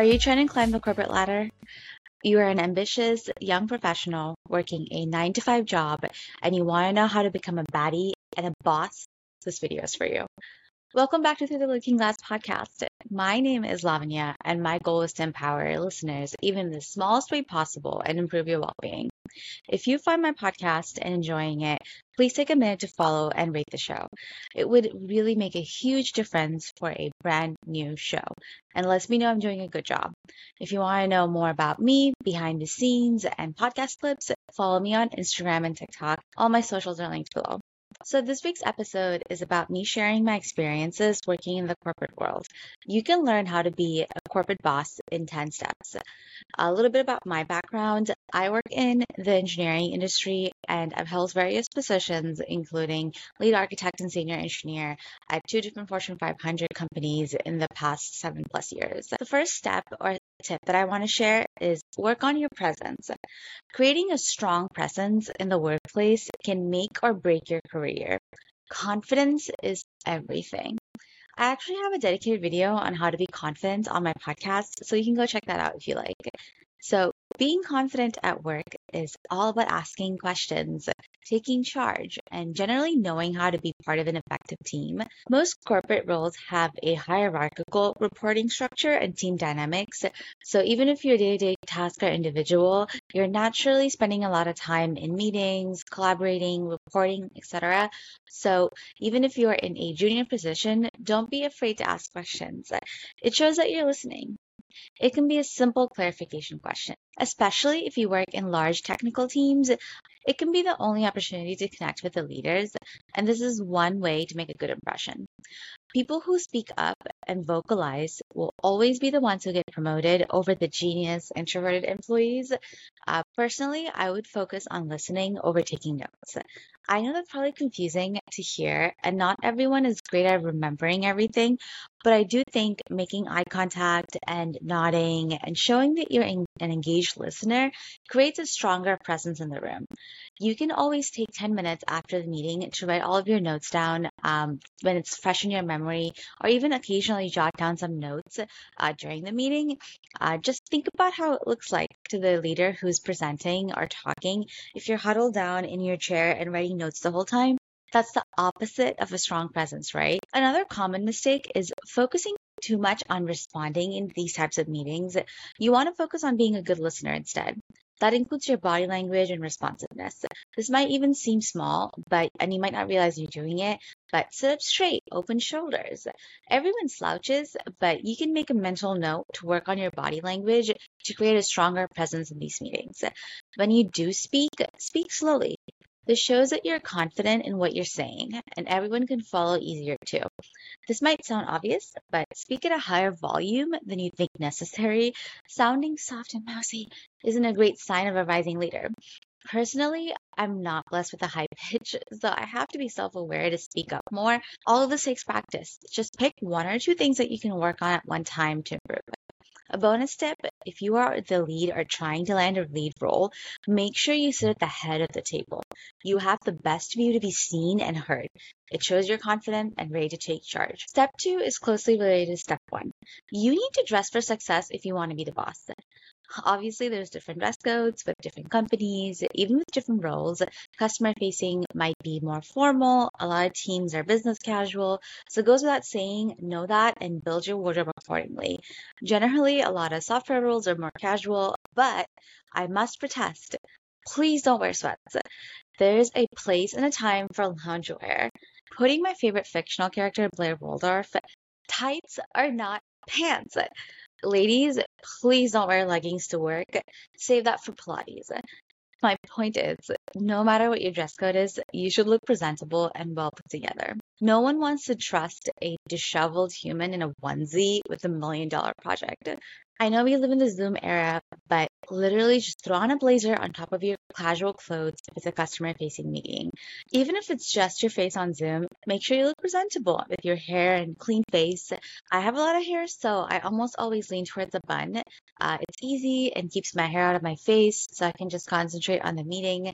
Are you trying to climb the corporate ladder? You are an ambitious young professional working a 9 to 5 job and you want to know how to become a baddie and a boss? This video is for you. Welcome back to Through the Looking Glass podcast. My name is Lavanya, and my goal is to empower listeners, even in the smallest way possible, and improve your well-being. If you find my podcast and enjoying it, please take a minute to follow and rate the show. It would really make a huge difference for a brand new show and lets me know I'm doing a good job. If you want to know more about me, behind the scenes, and podcast clips, follow me on Instagram and TikTok. All my socials are linked below. So this week's episode is about me sharing my experiences working in the corporate world. You can learn how to be a corporate boss in 10 steps. A little bit about my background. I work in the engineering industry and I've held various positions, including lead architect and senior engineer at 2 different Fortune 500 companies in the past 7+ years. The first step or tip that I want to share is work on your presence. Creating a strong presence in the workplace can make or break your career. Confidence is everything. I actually have a dedicated video on how to be confident on my podcast, so you can go check that out if you like. So, being confident at work is all about asking questions, taking charge, and generally knowing how to be part of an effective team. Most corporate roles have a hierarchical reporting structure and team dynamics, so even if your day-to-day tasks are individual, you're naturally spending a lot of time in meetings, collaborating, reporting, etc. So even if you're in a junior position, don't be afraid to ask questions. It shows that you're listening. It can be a simple clarification question, especially if you work in large technical teams. It can be the only opportunity to connect with the leaders, and this is one way to make a good impression. People who speak up and vocalize will always be the ones who get promoted over the genius, introverted employees. Personally, I would focus on listening over taking notes. I know that's probably confusing to hear, and not everyone is great at remembering everything, but I do think making eye contact and nodding and showing that you're an engaged listener creates a stronger presence in the room. You can always take 10 minutes after the meeting to write all of your notes down when it's fresh in your memory, or even occasionally jot down some notes during the meeting. Just think about how it looks like to the leader who's presenting or talking if you're huddled down in your chair and writing notes the whole time. That's the opposite of a strong presence, right? Another common mistake is focusing too much on responding in these types of meetings. You want to focus on being a good listener instead. That includes your body language and responsiveness. This might even seem small, and you might not realize you're doing it, but sit up straight, open shoulders. Everyone slouches, but you can make a mental note to work on your body language to create a stronger presence in these meetings. When you do speak, speak slowly. This shows that you're confident in what you're saying, and everyone can follow easier too. This might sound obvious, but speak at a higher volume than you think necessary. Sounding soft and mousy isn't a great sign of a rising leader. Personally, I'm not blessed with a high pitch, so I have to be self-aware to speak up more. All of this takes practice. Just pick 1 or 2 things that you can work on at one time to improve. A bonus tip, if you are the lead or trying to land a lead role, make sure you sit at the head of the table. You have the best view to be seen and heard. It shows you're confident and ready to take charge. Step 2 is closely related to step 1. You need to dress for success if you want to be the boss. Obviously, there's different dress codes with different companies, even with different roles. Customer facing might be more formal. A lot of teams are business casual. So it goes without saying, know that and build your wardrobe accordingly. Generally, a lot of software roles are more casual, but I must protest. Please don't wear sweats. There's a place and a time for loungewear. Quoting my favorite fictional character, Blair Waldorf, tights are not pants. Ladies, please don't wear leggings to work. Save that for Pilates. My point is, no matter what your dress code is, you should look presentable and well put together. No one wants to trust a disheveled human in a onesie with $1 million project. I know we live in the Zoom era, but literally just throw on a blazer on top of your casual clothes if it's a customer-facing meeting. Even if it's just your face on Zoom, make sure you look presentable with your hair and clean face. I have a lot of hair, so I almost always lean towards a bun. It's easy and keeps my hair out of my face, so I can just concentrate on the meeting.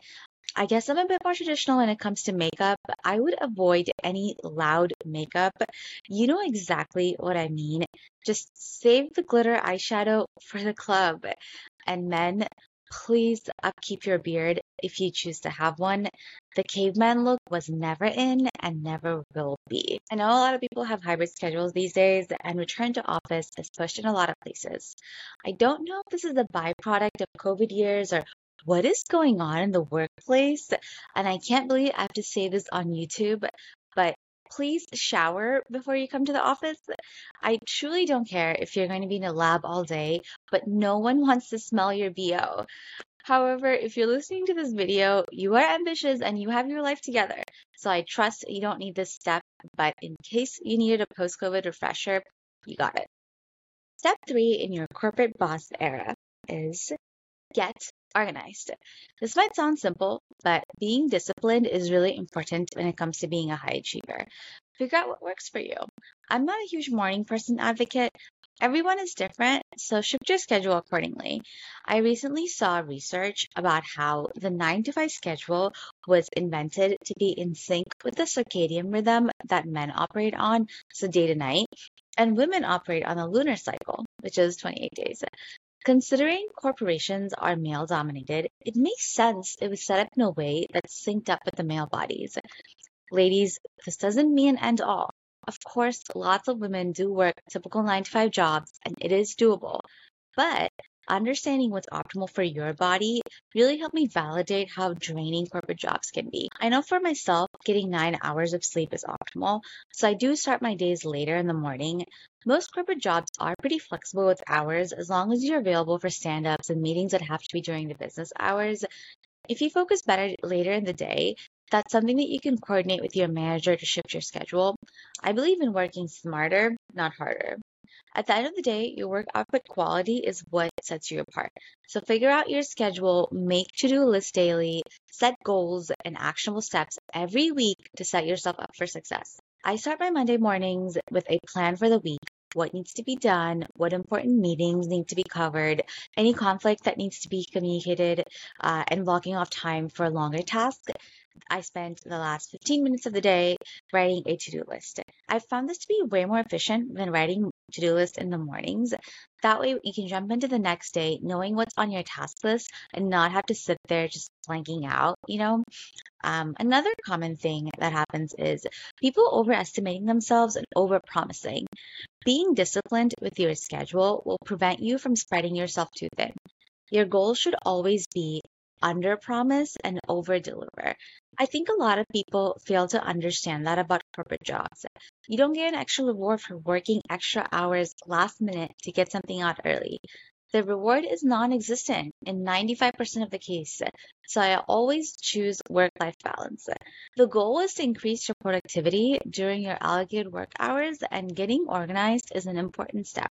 I guess I'm a bit more traditional when it comes to makeup. I would avoid any loud makeup. You know exactly what I mean. Just save the glitter eyeshadow for the club. And men, please upkeep your beard if you choose to have one. The caveman look was never in and never will be. I know a lot of people have hybrid schedules these days, and return to office is pushed in a lot of places. I don't know if this is a byproduct of COVID years or what is going on in the workplace. And I can't believe I have to say this on YouTube, but please shower before you come to the office. I truly don't care if you're going to be in a lab all day, but no one wants to smell your BO. However, if you're listening to this video, you are ambitious and you have your life together. So I trust you don't need this step, but in case you needed a post-COVID refresher, you got it. Step 3 in your corporate boss era is get organized. This might sound simple, but being disciplined is really important when it comes to being a high achiever. Figure out what works for you. I'm not a huge morning person advocate. Everyone is different, so shift your schedule accordingly. I recently saw research about how the 9 to 5 schedule was invented to be in sync with the circadian rhythm that men operate on, so day to night, and women operate on the lunar cycle, which is 28 days. Considering corporations are male dominated, it makes sense it was set up in a way that's synced up with the male bodies. Ladies, this doesn't mean end all. Of course, lots of women do work typical 9 to 5 jobs, and it is doable. But understanding what's optimal for your body really helped me validate how draining corporate jobs can be. I know for myself, getting 9 hours of sleep is optimal, so I do start my days later in the morning. Most corporate jobs are pretty flexible with hours as long as you're available for stand ups and meetings that have to be during the business hours. If you focus better later in the day, that's something that you can coordinate with your manager to shift your schedule. I believe in working smarter, not harder. At the end of the day, your work output quality is what sets you apart. So figure out your schedule, make to-do lists daily, set goals and actionable steps every week to set yourself up for success. I start my Monday mornings with a plan for the week. What needs to be done, what important meetings need to be covered, any conflict that needs to be communicated, and blocking off time for longer tasks. I spent the last 15 minutes of the day writing a to-do list. I've found this to be way more efficient than writing to-do lists in the mornings. That way you can jump into the next day knowing what's on your task list and not have to sit there just blanking out. Another common thing that happens is people overestimating themselves and overpromising. Being disciplined with your schedule will prevent you from spreading yourself too thin. Your goal should always be under promise and over deliver. I think a lot of people fail to understand that about corporate jobs. You don't get an extra reward for working extra hours last minute to get something out early. The reward is non-existent in 95% of the case, so I always choose work-life balance. The goal is to increase your productivity during your allocated work hours, and getting organized is an important step.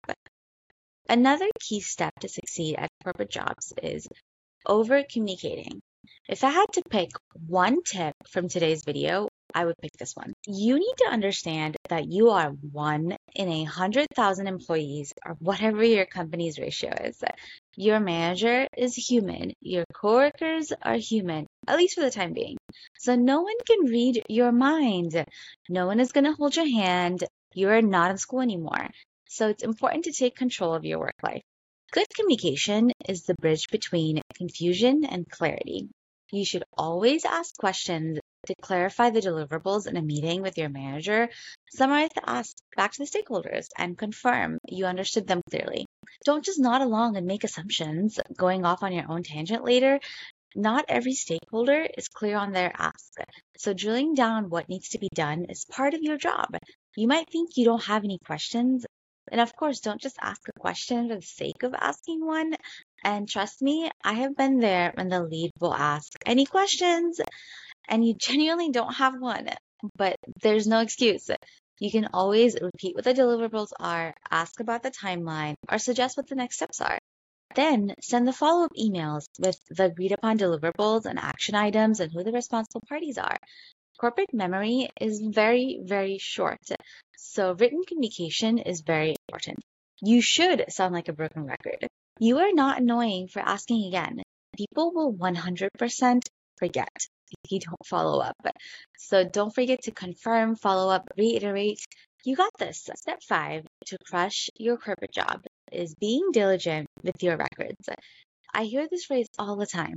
Another key step to succeed at corporate jobs is over communicating. If I had to pick one tip from today's video, I would pick this one. You need to understand that you are one in 100,000 employees, or whatever your company's ratio is. Your manager is human. Your coworkers are human, at least for the time being. So no one can read your mind. No one is going to hold your hand. You are not in school anymore. So it's important to take control of your work life. Good communication is the bridge between confusion and clarity. You should always ask questions to clarify the deliverables in a meeting with your manager, summarize the ask back to the stakeholders, and confirm you understood them clearly. Don't just nod along and make assumptions, going off on your own tangent later. Not every stakeholder is clear on their ask, so drilling down on what needs to be done is part of your job. You might think you don't have any questions, and of course, don't just ask a question for the sake of asking one. And trust me, I have been there when the lead will ask, any questions? And you genuinely don't have one, but there's no excuse. You can always repeat what the deliverables are, ask about the timeline, or suggest what the next steps are. Then send the follow-up emails with the agreed upon deliverables and action items and who the responsible parties are. Corporate memory is very, very short, so written communication is very important. You should sound like a broken record. You are not annoying for asking again. People will 100% forget if you don't follow up. So don't forget to confirm, follow up, reiterate. You got this. Step 5 to crush your corporate job is being diligent with your records. I hear this phrase all the time.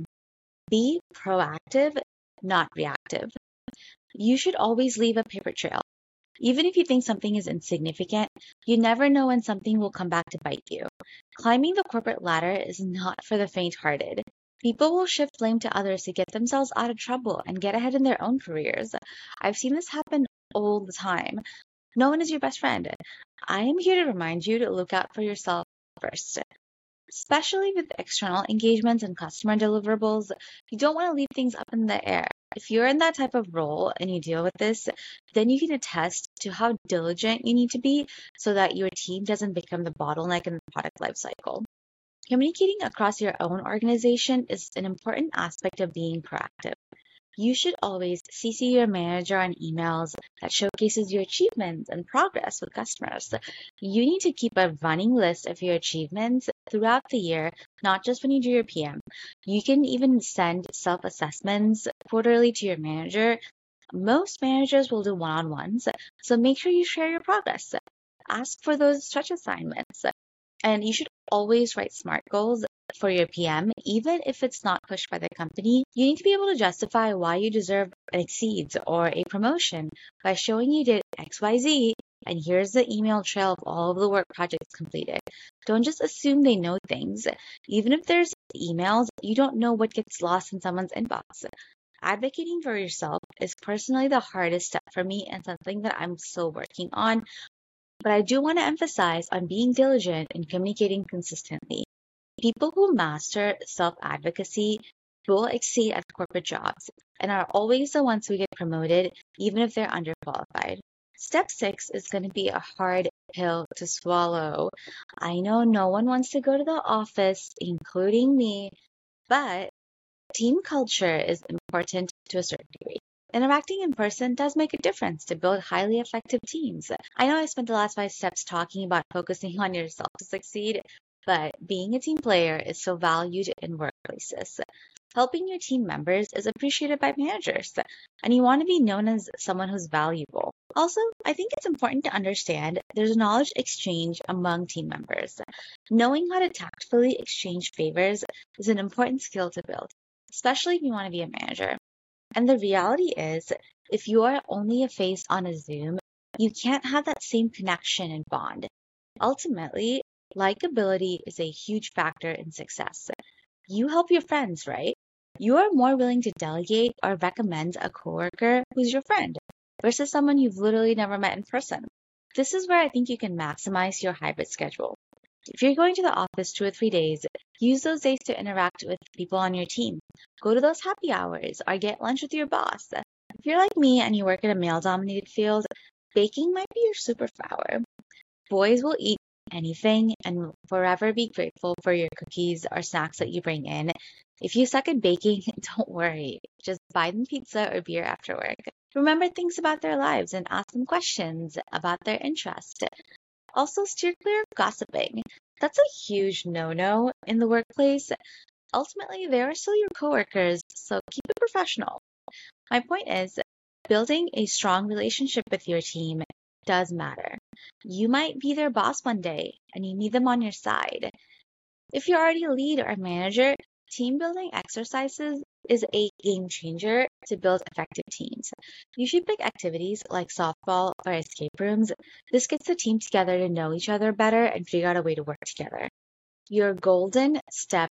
Be proactive, not reactive. You should always leave a paper trail. Even if you think something is insignificant, you never know when something will come back to bite you. Climbing the corporate ladder is not for the faint-hearted. People will shift blame to others to get themselves out of trouble and get ahead in their own careers. I've seen this happen all the time. No one is your best friend. I am here to remind you to look out for yourself first. Especially with external engagements and customer deliverables, you don't want to leave things up in the air. If you're in that type of role and you deal with this, then you can attest to how diligent you need to be so that your team doesn't become the bottleneck in the product lifecycle. Communicating across your own organization is an important aspect of being proactive. You should always CC your manager on emails that showcases your achievements and progress with customers. You need to keep a running list of your achievements throughout the year, not just when you do your PM. You can even send self-assessments quarterly to your manager. Most managers will do one-on-ones, so make sure you share your progress. Ask for those stretch assignments. And you should always write SMART goals for your PM, even if it's not pushed by the company. You need to be able to justify why you deserve an exceeds or a promotion by showing you did XYZ, and here's the email trail of all of the work projects completed. Don't just assume they know things. Even if there's emails, you don't know what gets lost in someone's inbox. Advocating for yourself is personally the hardest step for me and something that I'm still working on. But I do want to emphasize on being diligent and communicating consistently. People who master self-advocacy will exceed at corporate jobs and are always the ones who get promoted, even if they're underqualified. Step 6 is going to be a hard pill to swallow. I know no one wants to go to the office, including me, but team culture is important to a certain degree. Interacting in person does make a difference to build highly effective teams. I know I spent the last 5 steps talking about focusing on yourself to succeed, but being a team player is so valued in workplaces. Helping your team members is appreciated by managers, and you want to be known as someone who's valuable. Also, I think it's important to understand there's a knowledge exchange among team members. Knowing how to tactfully exchange favors is an important skill to build, especially if you want to be a manager. And the reality is, if you are only a face on a Zoom, you can't have that same connection and bond. Ultimately, likability is a huge factor in success. You help your friends, right? You are more willing to delegate or recommend a coworker who's your friend versus someone you've literally never met in person. This is where I think you can maximize your hybrid schedule. If you're going to the office 2 or 3 days, use those days to interact with people on your team. Go to those happy hours or get lunch with your boss. If you're like me and you work in a male-dominated field, baking might be your superpower. Boys will eat anything and forever be grateful for your cookies or snacks that you bring in. If you suck at baking, don't worry. Just buy them pizza or beer after work. Remember things about their lives and ask them questions about their interest. Also, steer clear of gossiping. That's a huge no-no in the workplace. Ultimately, they are still your coworkers, so keep it professional. My point is, building a strong relationship with your team does matter. You might be their boss one day, and you need them on your side. If you're already a lead or a manager, team building exercises is a game changer to build effective teams. You should pick activities like softball or escape rooms. This gets the team together to know each other better and figure out a way to work together. Your golden step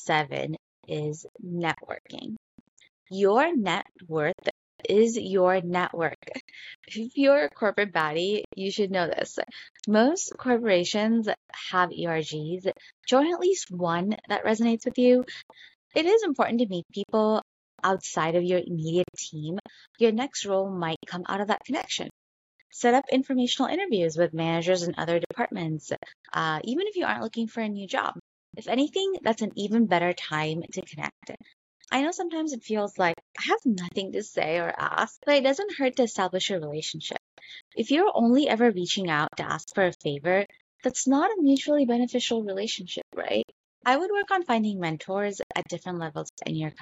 7 is networking. Your net worth is your network. If you're a corporate baddie, you should know this. Most corporations have ERGs. Join at least one that resonates with you. It is important to meet people outside of your immediate team. Your next role might come out of that connection. Set up informational interviews with managers in other departments, even if you aren't looking for a new job. If anything, that's an even better time to connect. I know sometimes it feels like I have nothing to say or ask, but it doesn't hurt to establish a relationship. If you're only ever reaching out to ask for a favor, that's not a mutually beneficial relationship, right? I would work on finding mentors at different levels in your company.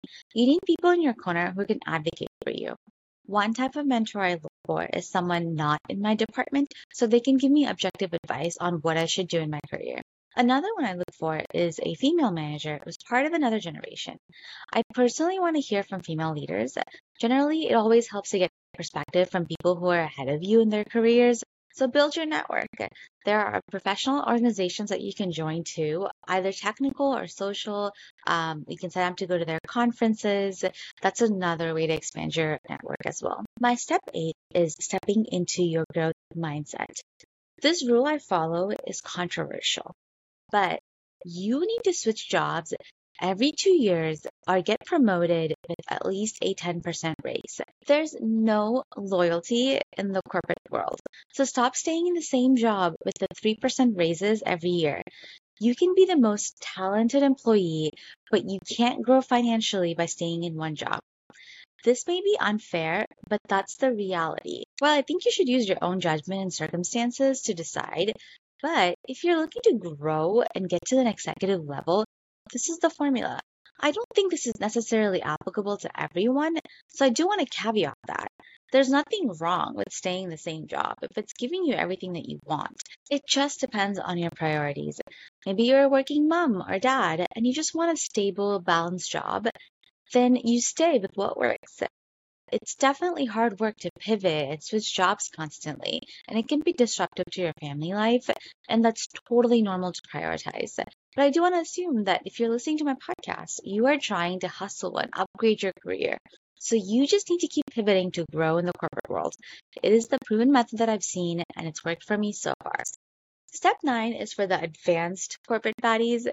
You need people in your corner who can advocate for you. One type of mentor I look for is someone not in my department so they can give me objective advice on what I should do in my career. Another one I look for is a female manager who's part of another generation. I personally want to hear from female leaders. Generally, it always helps to get perspective from people who are ahead of you in their careers. So build your network. There are professional organizations that you can join too, either technical or social. You can sign up to go to their conferences. That's another way to expand your network as well. My step 8 is stepping into your growth mindset. This rule I follow is controversial, but you need to switch jobs every 2 years or get promoted with at least a 10% raise. There's no loyalty in the corporate world, so stop staying in the same job with the 3% raises every year. You can be the most talented employee, but you can't grow financially by staying in one job. This may be unfair, but that's the reality. Well, I think you should use your own judgment and circumstances to decide. But if you're looking to grow and get to the executive level, this is the formula. I don't think this is necessarily applicable to everyone, so I do want to caveat that. There's nothing wrong with staying in the same job if it's giving you everything that you want. It just depends on your priorities. Maybe you're a working mom or dad and you just want a stable, balanced job, then you stay with what works. It's definitely hard work to pivot and switch jobs constantly, and it can be disruptive to your family life, and that's totally normal to prioritize. But I do want to assume that if you're listening to my podcast, you are trying to hustle and upgrade your career. So you just need to keep pivoting to grow in the corporate world. It is the proven method that I've seen, and it's worked for me so far. Step 9 is for the advanced corporate baddies.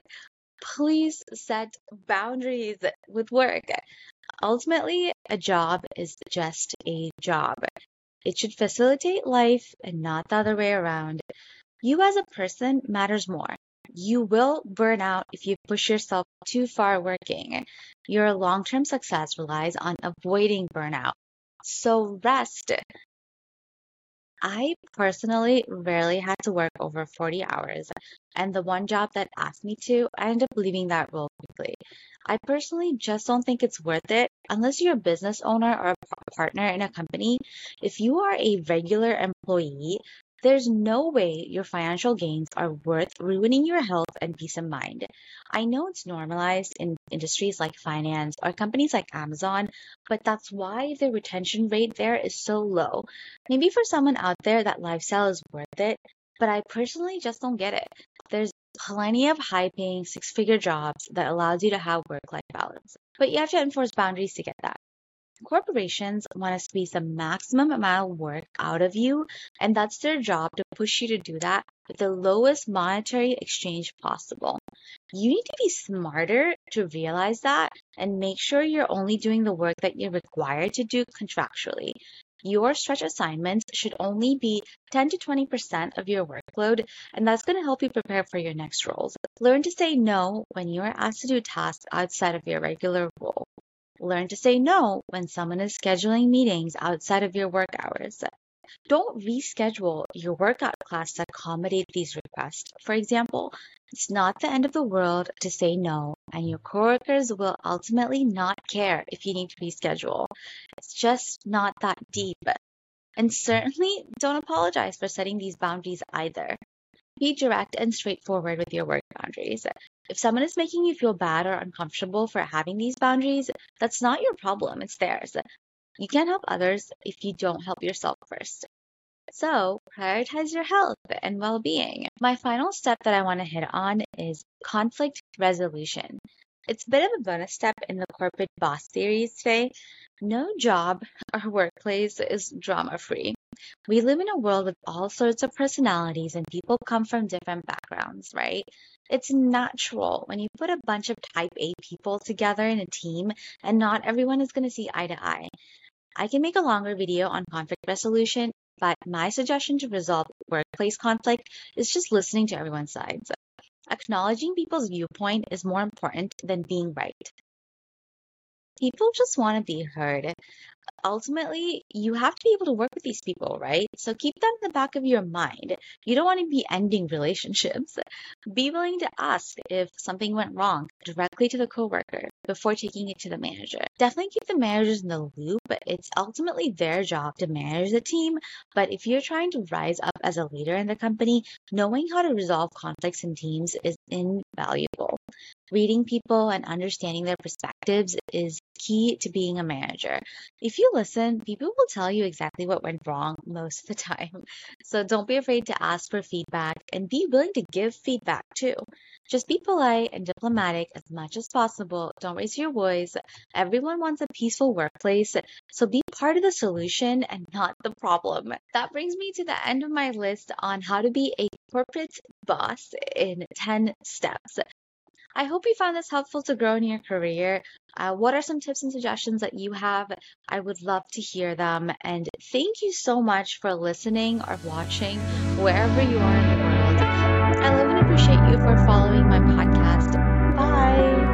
Please set boundaries with work. Ultimately, a job is just a job. It should facilitate life and not the other way around. You as a person matters more. You will burn out if you push yourself too far working. Your long-term success relies on avoiding burnout. So rest. I personally rarely had to work over 40 hours, and the one job that asked me to, I ended up leaving that role quickly. I personally just don't think it's worth it unless you're a business owner or a partner in a company. If you are a regular employee, there's no way your financial gains are worth ruining your health and peace of mind. I know it's normalized in industries like finance or companies like Amazon, but that's why the retention rate there is so low. Maybe for someone out there, that lifestyle is worth it, but I personally just don't get it. There's plenty of high-paying six-figure jobs that allows you to have work-life balance, but you have to enforce boundaries to get that. Corporations want to squeeze the maximum amount of work out of you, and that's their job to push you to do that with the lowest monetary exchange possible. You need to be smarter to realize that and make sure you're only doing the work that you're required to do contractually. Your stretch assignments should only be 10 to 20% of your workload, and that's going to help you prepare for your next roles. Learn to say no when you are asked to do tasks outside of your regular role. Learn to say no when someone is scheduling meetings outside of your work hours. Don't reschedule your workout class to accommodate these requests. For example, it's not the end of the world to say no, and your coworkers will ultimately not care if you need to reschedule. It's just not that deep. And certainly don't apologize for setting these boundaries either. Be direct and straightforward with your work boundaries. If someone is making you feel bad or uncomfortable for having these boundaries, that's not your problem, it's theirs. You can't help others if you don't help yourself first. So prioritize your health and well-being. My final step that I want to hit on is conflict resolution. It's a bit of a bonus step in the corporate boss series today. No job or workplace is drama-free. We live in a world with all sorts of personalities and people come from different backgrounds, right? It's natural when you put a bunch of type A people together in a team and not everyone is going to see eye to eye. I can make a longer video on conflict resolution, but my suggestion to resolve workplace conflict is just listening to everyone's sides. Acknowledging people's viewpoint is more important than being right. People just want to be heard. ultimately you have to be able to work with these people, right? So keep that in the back of your mind. You don't want to be ending relationships. Be willing to ask if something went wrong directly to the coworker before taking it to the manager. Definitely keep the managers in the loop. It's ultimately their job to manage the team, but if you're trying to rise up as a leader in the company, knowing how to resolve conflicts in teams is invaluable. Reading people and understanding their perspectives is key to being a manager. If you listen, people will tell you exactly what went wrong most of the time. So don't be afraid to ask for feedback and be willing to give feedback too. Just be polite and diplomatic as much as possible. Don't raise your voice. Everyone wants a peaceful workplace, so be part of the solution and not the problem. That brings me to the end of my list on how to be a corporate boss in 10 steps. I hope you found this helpful to grow in your career. What are some tips and suggestions that you have? I would love to hear them. And thank you so much for listening or watching wherever you are in the world. I love and appreciate you for following my podcast. Bye.